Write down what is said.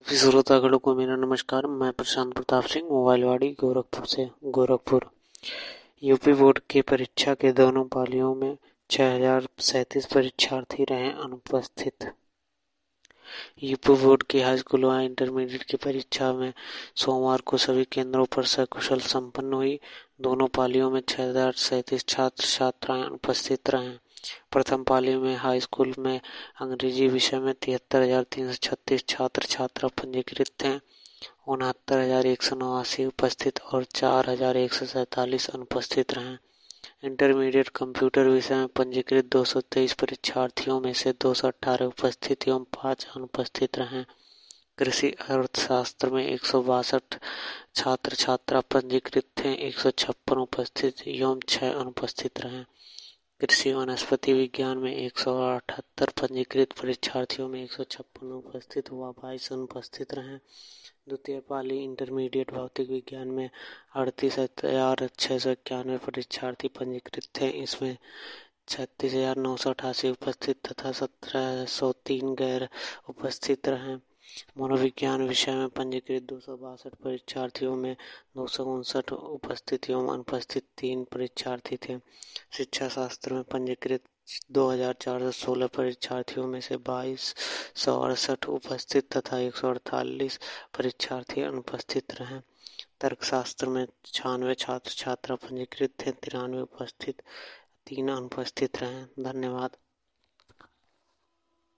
सभी श्रोतागणों को मेरा नमस्कार। मैं प्रशांत प्रताप सिंह, मोबाइलवाड़ी, गोरखपुर से। गोरखपुर यूपी बोर्ड की परीक्षा के दोनों पालियों में 6037 परीक्षार्थी रहे अनुपस्थित। यूपी बोर्ड की हाई स्कूल व इंटरमीडिएट की परीक्षा में सोमवार को सभी केंद्रों पर सकुशल संपन्न हुई। दोनों पालियों में 6037 छात्र छात्राएं अनुपस्थित रहे। प्रथम पाली में हाई स्कूल में अंग्रेजी विषय में 73,336 छात्र छात्रा पंजीकृत थे। 69,189 उपस्थित और 4,147 अनुपस्थित रहे। इंटरमीडिएट कंप्यूटर विषय में पंजीकृत 223 परीक्षार्थियों में से 218 उपस्थित एवं 5 अनुपस्थित रहे। कृषि अर्थशास्त्र में 162 छात्र छात्रा पंजीकृत थे, 156 उपस्थित एवं 6 अनुपस्थित रहे। कृषि वनस्पति विज्ञान में 178 पंजीकृत परीक्षार्थियों में 156 उपस्थित हुआ, 22 अनुपस्थित रहे। द्वितीय पाली इंटरमीडिएट भौतिक विज्ञान में 38,691 परीक्षार्थी पंजीकृत थे। इसमें 36,988 उपस्थित तथा 1,703 गैर उपस्थित रहे। मनोविज्ञान विषय में पंजीकृत 262 परीक्षार्थियों में 259 उपस्थित एवं अनुपस्थित 3 परीक्षार्थी थे। शिक्षा शास्त्र में पंजीकृत 2,416 परीक्षार्थियों में से 2,268 उपस्थित तथा 148 परीक्षार्थी अनुपस्थित रहे। तर्कशास्त्र में 96 छात्र छात्रा पंजीकृत थे, 93 उपस्थित, 3 अनुपस्थित रहे। धन्यवाद।